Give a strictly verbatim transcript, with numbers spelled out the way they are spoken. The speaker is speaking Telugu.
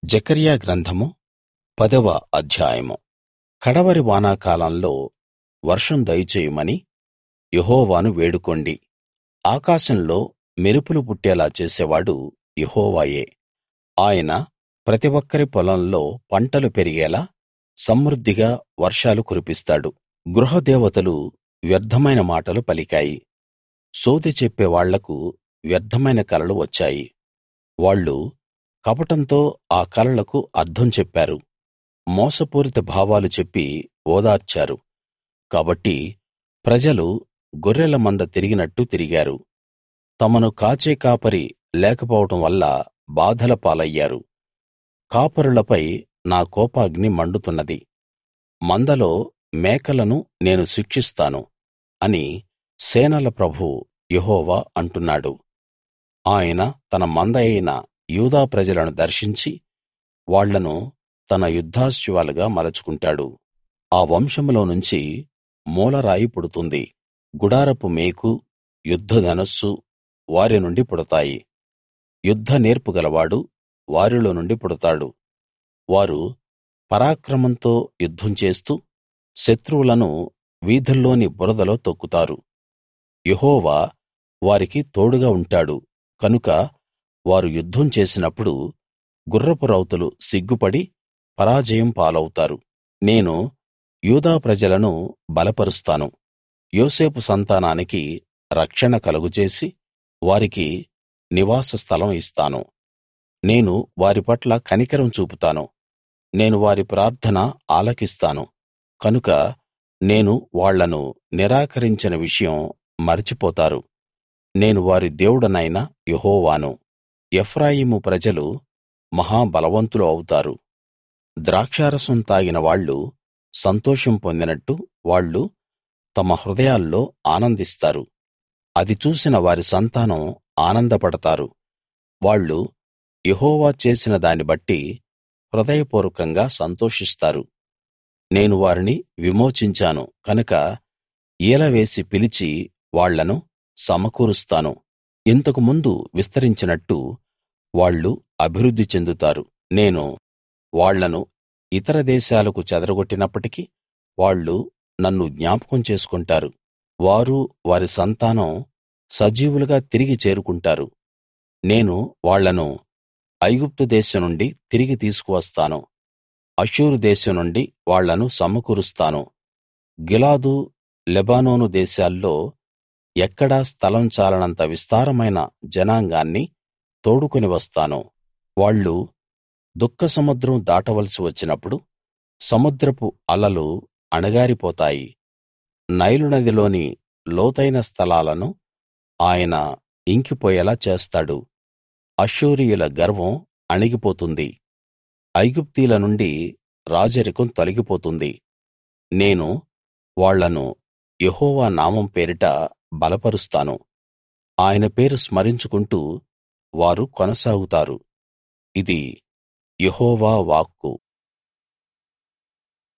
జెకర్యా గ్రంథము పదవ అధ్యాయము. కడవరి వానాకాలంలో వర్షం దయచేయమని యెహోవాను వేడుకోండి. ఆకాశంలో మెరుపులు పుట్టేలా చేసేవాడు యెహోవాయే. ఆయన ప్రతి ఒక్కరి పొలంలో పంటలు పెరిగేలా సమృద్ధిగా వర్షాలు కురిపిస్తాడు. గృహదేవతలు వ్యర్థమైన మాటలు పలికాయి, సోదె చెప్పే వాళ్లకు వ్యర్థమైన కలలు వచ్చాయి. వాళ్ళు కపటంతో ఆ కలలకు అర్థం చెప్పారు, మోసపూరిత భావాలు చెప్పి ఓదార్చారు. కాబట్టి ప్రజలు గొర్రెల మంద తిరిగినట్టు తిరిగారు. తమను కాచే కాపరి లేకపోవడం వల్ల బాధల పాలయ్యారు. కాపరులపై నా కోపాగ్ని మండుతున్నది. మందలో మేకలను నేను శిక్షిస్తాను అని సేనల ప్రభువు యెహోవా అంటున్నాడు. ఆయన తన మందయైన యూదా ప్రజలను దర్శించి వాళ్ళను తన యుద్ధాశ్వాలుగా మలచుకుంటాడు. ఆ వంశంలో నుంచి మూలరాయి పుడుతుంది. గుడారపు మేకు, యుద్ధ ధనుస్సు వారి నుండి పుడతాయి. యుద్ధ నేర్పు గలవాడు వారిలో నుండి పుడతాడు. వారు పరాక్రమంతో యుద్ధం చేస్తూ శత్రువులను వీధుల్లోని బురదలో తొక్కుతారు. యెహోవా వారికి తోడుగా ఉంటాడు కనుక వారు యుద్ధం చేసినప్పుడు గుర్రపు రౌతులు సిగ్గుపడి పరాజయం పాలవుతారు. నేను యూదా ప్రజలను బలపరుస్తాను. యోసేపు సంతానానికి రక్షణ కలుగజేసి వారికి నివాస స్థలం ఇస్తాను. నేను వారి పట్ల కనికరం చూపుతాను. నేను వారి ప్రార్థన ఆలకిస్తాను కనుక నేను వాళ్ళను నిరాకరించిన విషయం మరచిపోతారు. నేను వారి దేవుడనైన యెహోవాను. ఎఫ్రాయిము ప్రజలు మహా బలవంతులు అవుతారు. ద్రాక్షారసం తాగిన వాళ్ళు సంతోషం పొందినట్టు వాళ్ళు తమ హృదయాల్లో ఆనందిస్తారు. అది చూసిన వారి సంతానం ఆనందపడతారు. వాళ్ళు యెహోవా చేసిన దాన్ని బట్టి హృదయపూర్వకంగా సంతోషిస్తారు. నేను వారిని విమోచించాను కనుక ఈల వేసి పిలిచి వాళ్ళను సమకూరుస్తాను. ఇంతకు ముందు విస్తరించినట్టు వాళ్ళు అభివృద్ధి చెందుతారు. నేను వాళ్ళను ఇతర దేశాలకు చెదరగొట్టినప్పటికీ వాళ్ళు నన్ను జ్ఞాపకం చేసుకుంటారు. వారు వారి సంతానం సజీవులుగా తిరిగి చేరుకుంటారు. నేను వాళ్ళను ఐగుప్తు దేశం నుండి తిరిగి తీసుకువస్తాను. అష్షూరు దేశం నుండి వాళ్ళను సమకూరుస్తాను. గిలాదు, లెబానోను దేశాల్లో ఎక్కడా స్థలం చాలనంత విస్తారమైన జనాంగాన్ని తోడుకుని వస్తాను. వాళ్ళు దుఃఖసముద్రం దాటవలసి వచ్చినప్పుడు సముద్రపు అలలు అణగారిపోతాయి. నైలు నదిలోని లోతైన స్థలాలను ఆయన ఇంకిపోయేలా చేస్తాడు. అష్షూరీయుల గర్వం అణిగిపోతుంది. ఐగుప్తీయుల నుండి రాజరికం తొలగిపోతుంది. నేను వాళ్ళను యెహోవా నామం పేరిట బలపరుస్తాను. ఆయన పేరు స్మరించుకుంటూ వారు కొనసాగుతారు. ఇది యెహోవా వాక్కు.